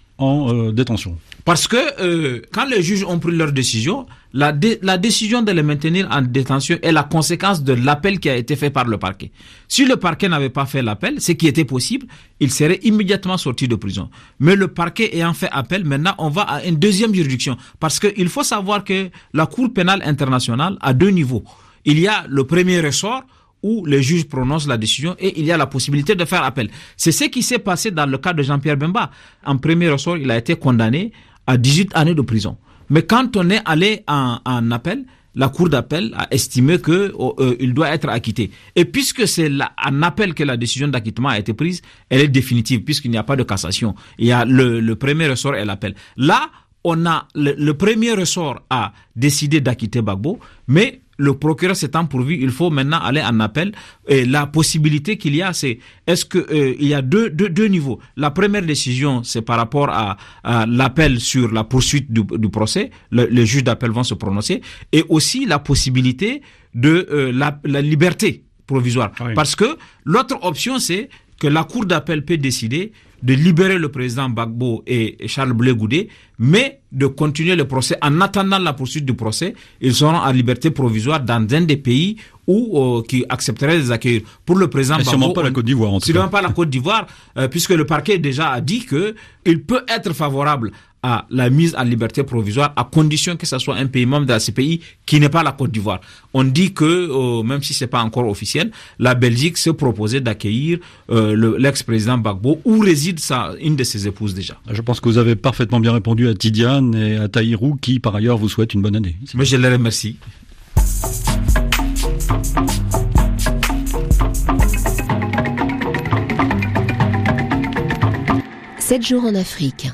en détention. Parce que quand les juges ont pris leur décision, la décision de les maintenir en détention est la conséquence de l'appel qui a été fait par le parquet. Si le parquet n'avait pas fait l'appel, ce qui était possible, il serait immédiatement sorti de prison. Mais le parquet ayant fait appel, maintenant on va à une deuxième juridiction. Parce qu'il faut savoir que la Cour pénale internationale a deux niveaux. Il y a le premier ressort, où les juges prononcent la décision et il y a la possibilité de faire appel. C'est ce qui s'est passé dans le cas de Jean-Pierre Bemba. En premier ressort, il a été condamné à 18 années de prison. Mais quand on est allé en appel, la cour d'appel a estimé qu'il doit être acquitté. Et puisque c'est en appel que la décision d'acquittement a été prise, elle est définitive puisqu'il n'y a pas de cassation. Il y a le premier ressort et l'appel. Là, on a le premier ressort a décidé d'acquitter Gbagbo, mais le procureur s'étant pourvu, il faut maintenant aller en appel. Et la possibilité qu'il y a, c'est est-ce que il y a deux niveaux. La première décision, c'est par rapport à l'appel sur la poursuite du procès. Les juges d'appel vont se prononcer, et aussi la possibilité de la liberté provisoire. Oui. Parce que l'autre option, c'est que la cour d'appel peut décider de libérer le président Gbagbo et Charles Blé Goudé, mais de continuer le procès. En attendant la poursuite du procès, ils seront en liberté provisoire dans un des pays qui accepterait de les accueillir. Pour le président Gbagbo, sûrement pas la Côte d'Ivoire, en tout cas. Sûrement pas la Côte d'Ivoire, puisque le parquet déjà a dit que il peut être favorable à la mise en liberté provisoire à condition que ce soit un pays membre de la CPI qui n'est pas la Côte d'Ivoire. On dit que, même si c'est pas encore officiel, la Belgique s'est proposée d'accueillir l'ex-président Gbagbo, où réside une de ses épouses déjà. Je pense que vous avez parfaitement bien répondu à Tidiane et à Taïrou, qui par ailleurs vous souhaitent une bonne année. Mais je les remercie. 7 jours en Afrique.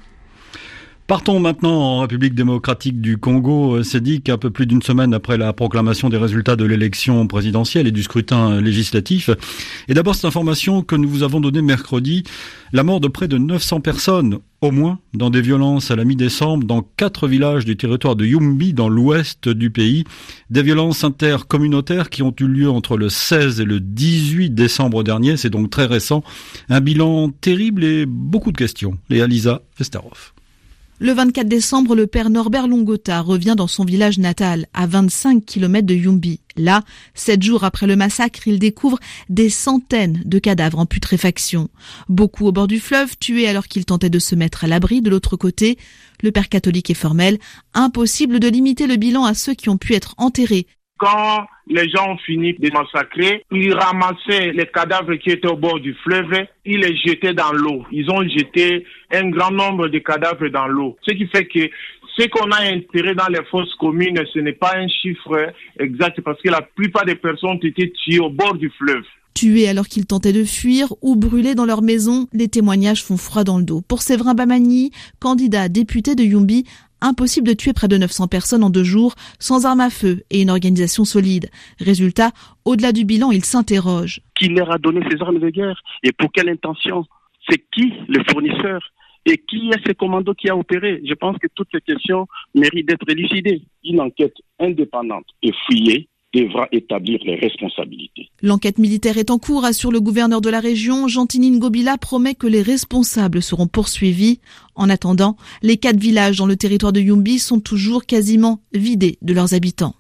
Partons maintenant en République démocratique du Congo. C'est dit qu'un peu plus d'une semaine après la proclamation des résultats de l'élection présidentielle et du scrutin législatif. Et d'abord, cette information que nous vous avons donnée mercredi, la mort de près de 900 personnes, au moins, dans des violences à la mi-décembre dans 4 villages du territoire de Yumbi, dans l'ouest du pays. Des violences intercommunautaires qui ont eu lieu entre le 16 et le 18 décembre dernier. C'est donc très récent. Un bilan terrible et beaucoup de questions. Léa Lisa Vesterhoff. Le 24 décembre, le père Norbert Longota revient dans son village natal, à 25 km de Yumbi. Là, 7 jours après le massacre, il découvre des centaines de cadavres en putréfaction. Beaucoup au bord du fleuve, tués alors qu'ils tentaient de se mettre à l'abri. De l'autre côté, le père catholique est formel. Impossible de limiter le bilan à ceux qui ont pu être enterrés. Quand les gens ont fini de massacrer, ils ramassaient les cadavres qui étaient au bord du fleuve, ils les jetaient dans l'eau. Ils ont jeté un grand nombre de cadavres dans l'eau. Ce qui fait que ce qu'on a enterré dans les fosses communes, ce n'est pas un chiffre exact parce que la plupart des personnes ont été tuées au bord du fleuve. Tués alors qu'ils tentaient de fuir ou brûlés dans leur maison, les témoignages font froid dans le dos. Pour Séverin Bamani, candidat député de Yumbi, impossible de tuer près de 900 personnes en 2 jours sans armes à feu et une organisation solide. Résultat, au-delà du bilan, il s'interroge. Qui leur a donné ces armes de guerre et pour quelle intention? C'est qui le fournisseur? Et qui est ce commando qui a opéré? Je pense que toutes ces questions méritent d'être élucidées. Une enquête indépendante et fouillée devra établir les responsabilités. L'enquête militaire est en cours, assure le gouverneur de la région. Jean-Tini Ngobila promet que les responsables seront poursuivis. En attendant, les 4 villages dans le territoire de Yumbi sont toujours quasiment vidés de leurs habitants.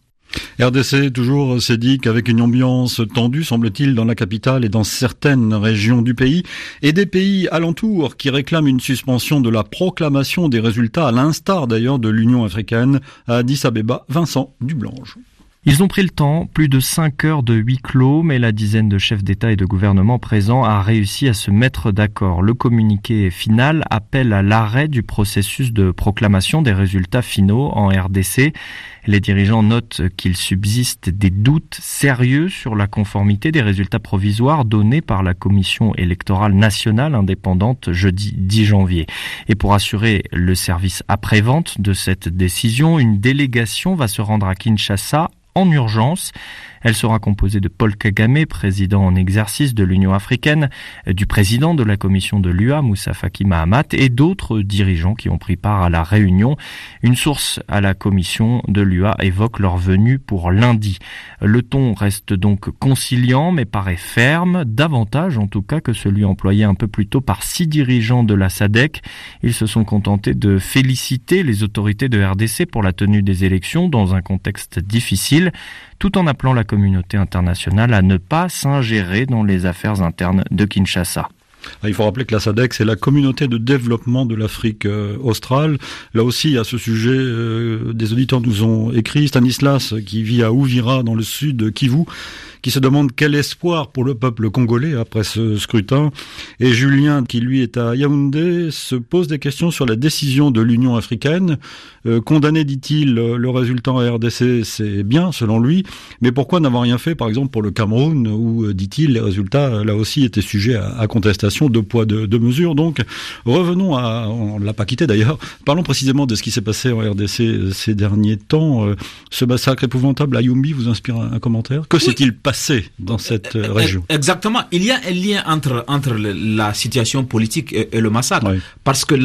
RDC toujours s'est dit qu'avec une ambiance tendue, semble-t-il, dans la capitale et dans certaines régions du pays, et des pays alentours qui réclament une suspension de la proclamation des résultats, à l'instar d'ailleurs de l'Union africaine, à Addis Abeba, Vincent Dublange. Ils ont pris le temps, plus de 5 heures de huis clos, mais la dizaine de chefs d'État et de gouvernement présents a réussi à se mettre d'accord. Le communiqué final appelle à l'arrêt du processus de proclamation des résultats finaux en RDC. Les dirigeants notent qu'il subsiste des doutes sérieux sur la conformité des résultats provisoires donnés par la Commission électorale nationale indépendante jeudi 10 janvier. Et pour assurer le service après-vente de cette décision, une délégation va se rendre à Kinshasa en urgence. Elle sera composée de Paul Kagame, président en exercice de l'Union africaine, du président de la commission de l'UA, Moussa Faki Mahamat, et d'autres dirigeants qui ont pris part à la réunion. Une source à la commission de l'UA évoque leur venue pour lundi. Le ton reste donc conciliant, mais paraît ferme, davantage en tout cas que celui employé un peu plus tôt par 6 dirigeants de la SADC. Ils se sont contentés de féliciter les autorités de RDC pour la tenue des élections dans un contexte difficile, tout en appelant la communauté internationale à ne pas s'ingérer dans les affaires internes de Kinshasa. Il faut rappeler que la SADC, c'est la communauté de développement de l'Afrique australe. Là aussi, à ce sujet, des auditeurs nous ont écrit. Stanislas, qui vit à Ouvira, dans le sud de Kivu, qui se demande quel espoir pour le peuple congolais après ce scrutin. Et Julien, qui lui est à Yaoundé, se pose des questions sur la décision de l'Union africaine. Condamner, dit-il, le résultat en RDC, c'est bien, selon lui. Mais pourquoi n'avoir rien fait, par exemple, pour le Cameroun, où, dit-il, les résultats, là aussi, étaient sujets à contestation, 2 poids, 2 mesures. Donc, revenons on ne l'a pas quitté d'ailleurs, parlons précisément de ce qui s'est passé en RDC ces derniers temps. Ce massacre épouvantable à Yumbi vous inspire un commentaire? Que s'est-il passé dans cette région? Exactement. Il y a un lien entre la situation politique et le massacre. Oui. Parce que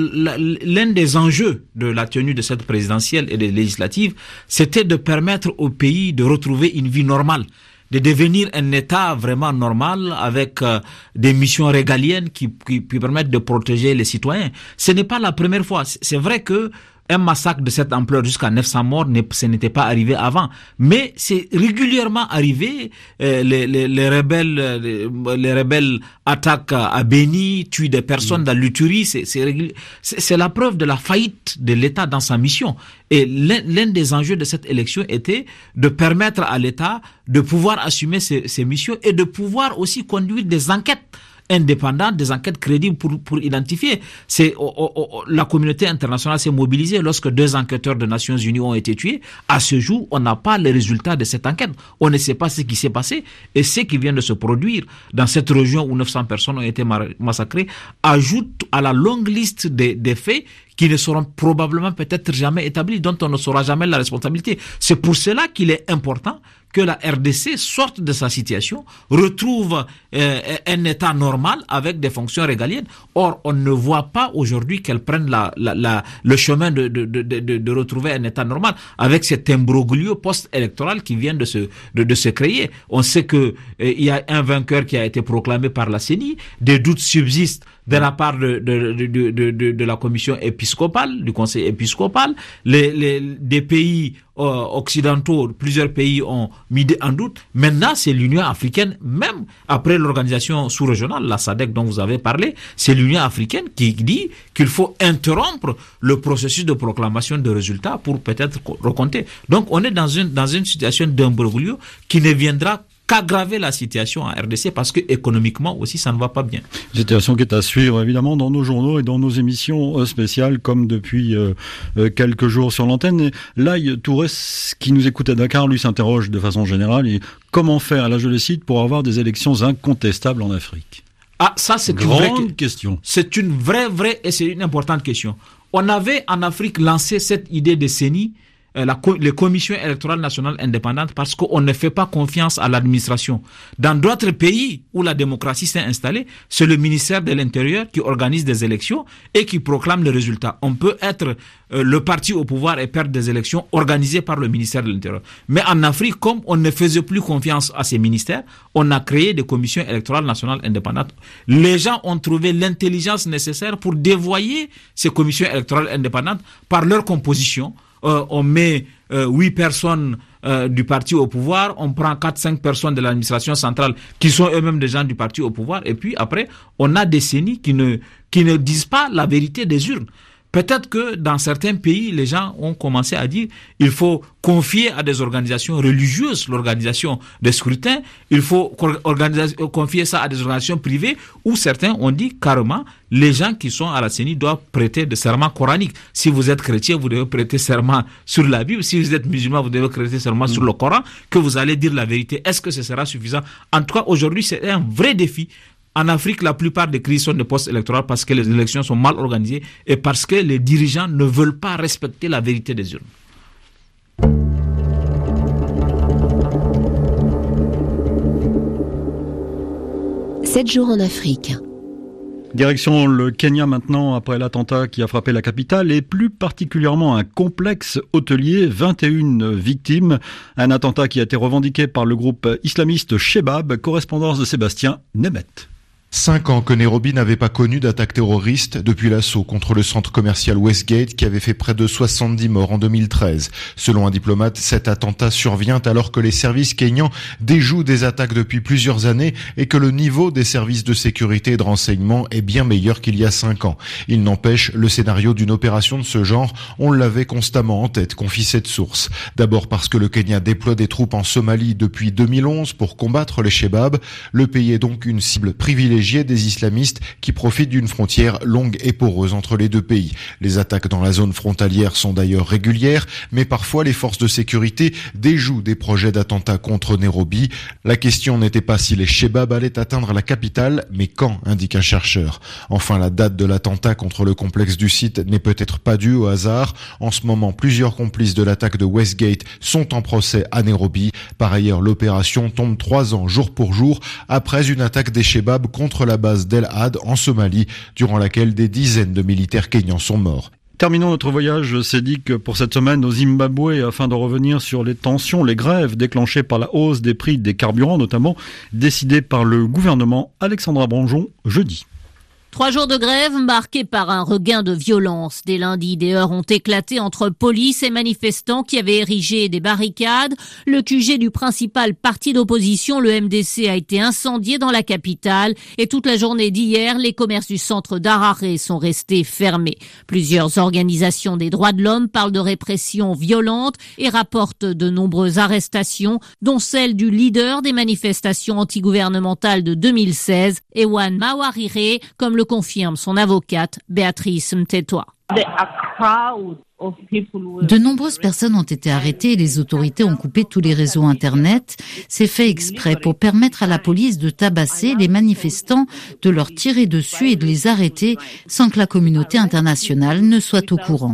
l'un des enjeux de la tenue de cette présidentielle et des législatives, c'était de permettre au pays de retrouver une vie normale, de devenir un État vraiment normal avec des missions régaliennes qui permettent de protéger les citoyens. Ce n'est pas la première fois. C'est vrai que un massacre de cette ampleur jusqu'à 900 morts, ce n'était pas arrivé avant. Mais c'est régulièrement arrivé. Les rebelles attaquent à Beni, tuent des personnes dans l'Uturi. C'est la preuve de la faillite de l'État dans sa mission. Et l'un des enjeux de cette élection était de permettre à l'État de pouvoir assumer ses missions et de pouvoir aussi conduire des enquêtes indépendantes, des enquêtes crédibles pour identifier. La communauté internationale s'est mobilisée lorsque 2 enquêteurs des Nations Unies ont été tués. À ce jour, on n'a pas les résultats de cette enquête. On ne sait pas ce qui s'est passé, et ce qui vient de se produire dans cette région où 900 personnes ont été massacrées ajoute à la longue liste des faits qui ne seront probablement peut-être jamais établis, dont on ne saura jamais la responsabilité. C'est pour cela qu'il est important que la RDC sorte de sa situation, retrouve un état normal avec des fonctions régaliennes. Or, on ne voit pas aujourd'hui qu'elle prenne le chemin de retrouver un état normal avec cet imbroglio post-électoral qui vient de se créer. On sait que il y a un vainqueur qui a été proclamé par la CENI, des doutes subsistent de la part de la commission épiscopale, du conseil épiscopal. Des pays occidentaux, plusieurs pays ont mis en doute. Maintenant, c'est l'Union africaine, même après l'organisation sous-régionale, la SADC dont vous avez parlé, c'est l'Union africaine qui dit qu'il faut interrompre le processus de proclamation de résultats pour peut-être recompter. Donc, on est dans une situation d'imbroglio qui ne viendra qu'aggraver la situation en RDC parce que économiquement aussi ça ne va pas bien. Situation qui est à suivre évidemment dans nos journaux et dans nos émissions spéciales comme depuis quelques jours sur l'antenne. Et là, Touré, qui nous écoute à Dakar, lui s'interroge de façon générale et comment faire, là je le cite, pour avoir des élections incontestables en Afrique. Ah, ça c'est une vraie question. C'est une vraie et c'est une importante question. On avait en Afrique lancé cette idée de CENI, les commissions électorales nationales indépendantes, parce qu'on ne fait pas confiance à l'administration. Dans d'autres pays où la démocratie s'est installée, c'est le ministère de l'Intérieur qui organise des élections et qui proclame les résultats. On peut être le parti au pouvoir et perdre des élections organisées par le ministère de l'Intérieur. Mais en Afrique, comme on ne faisait plus confiance à ces ministères, on a créé des commissions électorales nationales indépendantes. Les gens ont trouvé l'intelligence nécessaire pour dévoyer ces commissions électorales indépendantes par leur composition. On met 8 personnes du parti au pouvoir, on prend 4-5 personnes de l'administration centrale qui sont eux-mêmes des gens du parti au pouvoir, et puis après, on a des CENI qui ne disent pas la vérité des urnes. Peut-être que dans certains pays, les gens ont commencé à dire il faut confier à des organisations religieuses l'organisation des scrutins, il faut confier ça à des organisations privées, où certains ont dit carrément les gens qui sont à la CENI doivent prêter des serments coraniques. Si vous êtes chrétien, vous devez prêter serment sur la Bible. Si vous êtes musulman, vous devez prêter serment sur le Coran, que vous allez dire la vérité. Est-ce que ce sera suffisant? En tout cas, aujourd'hui, c'est un vrai défi. En Afrique, la plupart des crises sont de post-électorales parce que les élections sont mal organisées et parce que les dirigeants ne veulent pas respecter la vérité des urnes. Sept jours en Afrique. Direction le Kenya maintenant, après l'attentat qui a frappé la capitale et plus particulièrement un complexe hôtelier, 21 victimes. Un attentat qui a été revendiqué par le groupe islamiste Shebab, correspondance de Sébastien Nemet. 5 ans que Nairobi n'avait pas connu d'attaque terroriste depuis l'assaut contre le centre commercial Westgate qui avait fait près de 70 morts en 2013. Selon un diplomate, cet attentat survient alors que les services kenyans déjouent des attaques depuis plusieurs années et que le niveau des services de sécurité et de renseignement est bien meilleur qu'il y a 5 ans. Il n'empêche, le scénario d'une opération de ce genre, on l'avait constamment en tête, confie cette source. D'abord parce que le Kenya déploie des troupes en Somalie depuis 2011 pour combattre les Shebab. Le pays est donc une cible privilégiée des islamistes qui profitent d'une frontière longue et poreuse entre les deux pays. Les attaques dans la zone frontalière sont d'ailleurs régulières, mais parfois les forces de sécurité déjouent des projets d'attentats contre Nairobi. La question n'était pas si les Shebab allaient atteindre la capitale, mais quand, indique un chercheur. Enfin, la date de l'attentat contre le complexe du site n'est peut-être pas due au hasard. En ce moment, plusieurs complices de l'attaque de Westgate sont en procès à Nairobi. Par ailleurs, l'opération tombe 3 ans jour pour jour après une attaque des Shebab contre la base d'El Had en Somalie, durant laquelle des dizaines de militaires kenyans sont morts. Terminons notre voyage, Sédic, pour cette semaine au Zimbabwe, afin de revenir sur les tensions, les grèves déclenchées par la hausse des prix des carburants, notamment décidées par le gouvernement. Alexandra Branjon, jeudi. 3 jours de grève marqués par un regain de violence. Dès lundi, des heurts ont éclaté entre police et manifestants qui avaient érigé des barricades. Le QG du principal parti d'opposition, le MDC, a été incendié dans la capitale. Et toute la journée d'hier, les commerces du centre d'Harare sont restés fermés. Plusieurs organisations des droits de l'homme parlent de répression violente et rapportent de nombreuses arrestations, dont celle du leader des manifestations antigouvernementales de 2016, Ewan Mawarire, comme le confirme son avocate Béatrice Mtetwa. De nombreuses personnes ont été arrêtées et les autorités ont coupé tous les réseaux Internet. C'est fait exprès pour permettre à la police de tabasser les manifestants, de leur tirer dessus et de les arrêter sans que la communauté internationale ne soit au courant.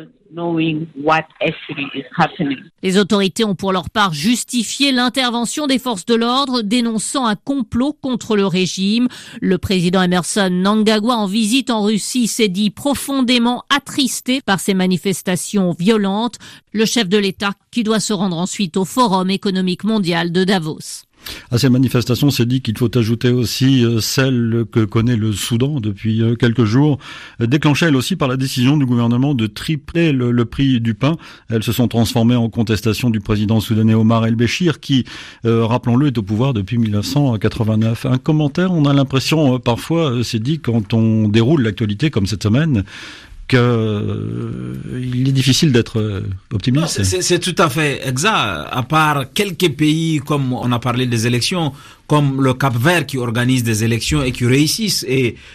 Les autorités ont pour leur part justifié l'intervention des forces de l'ordre, dénonçant un complot contre le régime. Le président Emerson Mnangagwa, en visite en Russie, s'est dit profondément attristé par ces manifestations violentes. Le chef de l'État qui doit se rendre ensuite au Forum économique mondial de Davos. À ces manifestations, c'est dit qu'il faut ajouter aussi celle que connaît le Soudan depuis quelques jours, déclenchée elle aussi par la décision du gouvernement de tripler le prix du pain. Elles se sont transformées en contestation du président soudanais Omar el-Béchir qui, rappelons-le, est au pouvoir depuis 1989. Un commentaire, on a l'impression parfois, c'est dit quand on déroule l'actualité comme cette semaine, qu'il est difficile d'être optimiste. Non, c'est tout à fait exact. À part quelques pays, comme on a parlé des élections, comme le Cap-Vert qui organise des élections et qui réussissent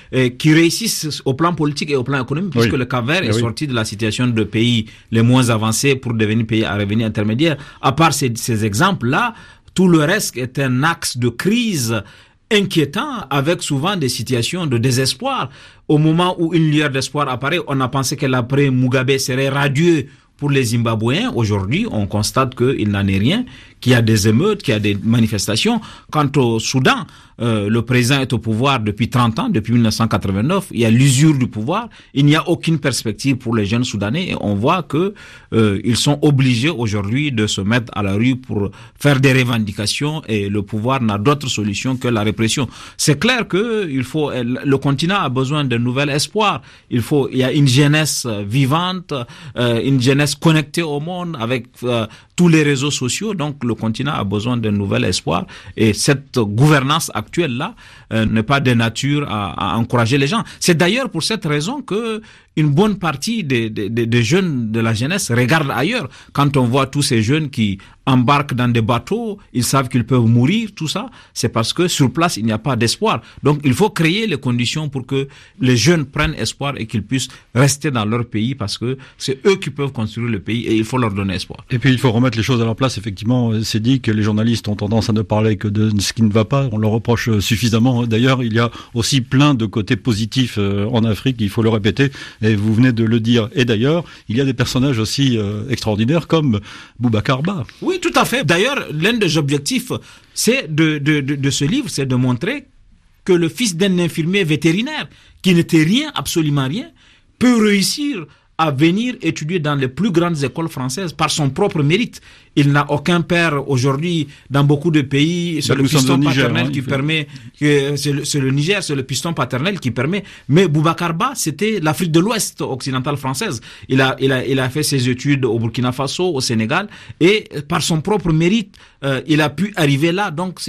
au plan politique et au plan économique, puisque le Cap-Vert est sorti de la situation de pays les moins avancés pour devenir pays à revenu intermédiaire. À part ces exemples-là, tout le reste est un axe de crise inquiétant, avec souvent des situations de désespoir. Au moment où une lueur d'espoir apparaît, on a pensé que l'après Mugabe serait radieux pour les Zimbabwéens. Aujourd'hui, on constate qu'il n'en est rien, qu'il y a des émeutes, qu'il y a des manifestations. Quant au Soudan, le président est au pouvoir depuis 30 ans, depuis 1989. Il y a l'usure du pouvoir. Il n'y a aucune perspective pour les jeunes Soudanais. Et on voit que ils sont obligés aujourd'hui de se mettre à la rue pour faire des revendications. Et le pouvoir n'a d'autre solution que la répression. C'est clair que le continent a besoin d'un nouvel espoir. Il y a une jeunesse vivante, une jeunesse connectée au monde avec tous les réseaux sociaux. Donc le continent a besoin d'un nouvel espoir. Et cette gouvernance actuelle-là n'est pas de nature à encourager les gens. C'est d'ailleurs pour cette raison que une bonne partie des jeunes de la jeunesse regardent ailleurs. Quand on voit tous ces jeunes qui embarquent dans des bateaux, ils savent qu'ils peuvent mourir, tout ça, c'est parce que sur place, il n'y a pas d'espoir. Donc, il faut créer les conditions pour que les jeunes prennent espoir et qu'ils puissent rester dans leur pays parce que c'est eux qui peuvent construire le pays et il faut leur donner espoir. Et puis, il faut remettre les choses à leur place. Effectivement, c'est dit que les journalistes ont tendance à ne parler que de ce qui ne va pas. On leur reproche suffisamment. D'ailleurs, il y a aussi plein de côtés positifs en Afrique, il faut le répéter. Et vous venez de le dire. Et d'ailleurs, il y a des personnages aussi extraordinaires comme Boubacar Ba. Oui, tout à fait. D'ailleurs, l'un des objectifs, c'est de ce livre, c'est de montrer que le fils d'un infirmier vétérinaire, qui n'était rien, absolument rien, peut réussir à venir étudier dans les plus grandes écoles françaises par son propre mérite. Il n'a aucun père aujourd'hui dans beaucoup de pays. C'est le piston paternel qui permet. C'est le Niger, c'est le piston paternel qui permet. Mais Boubacar Ba, c'était l'Afrique de l'Ouest occidentale française. Il a fait ses études au Burkina Faso, au Sénégal, et par son propre mérite, il a pu arriver là. Donc,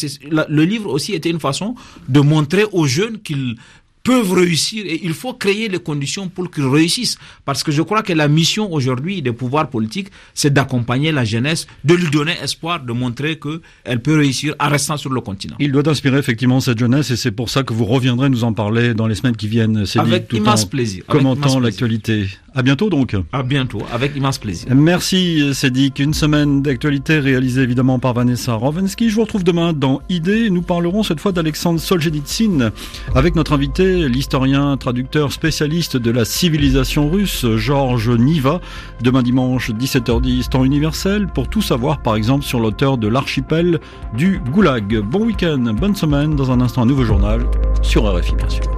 le livre aussi était une façon de montrer aux jeunes qu'ils peuvent réussir et il faut créer les conditions pour qu'ils réussissent. Parce que je crois que la mission aujourd'hui des pouvoirs politiques, c'est d'accompagner la jeunesse, de lui donner espoir, de montrer qu'elle peut réussir en restant sur le continent. Il doit inspirer effectivement cette jeunesse et c'est pour ça que vous reviendrez nous en parler dans les semaines qui viennent. Avec immense plaisir. Commentant l'actualité. À bientôt donc. À bientôt, avec immense plaisir. Merci Cédric. Une semaine d'actualité réalisée évidemment par Vanessa Rovensky. Je vous retrouve demain dans Idées. Nous parlerons cette fois d'Alexandre Solzhenitsyn avec notre invité, l'historien, traducteur, spécialiste de la civilisation russe, Georges Niva. Demain dimanche, 17h10, temps universel, pour tout savoir par exemple sur l'auteur de l'archipel du Goulag. Bon week-end, bonne semaine. Dans un instant, un nouveau journal sur RFI bien sûr.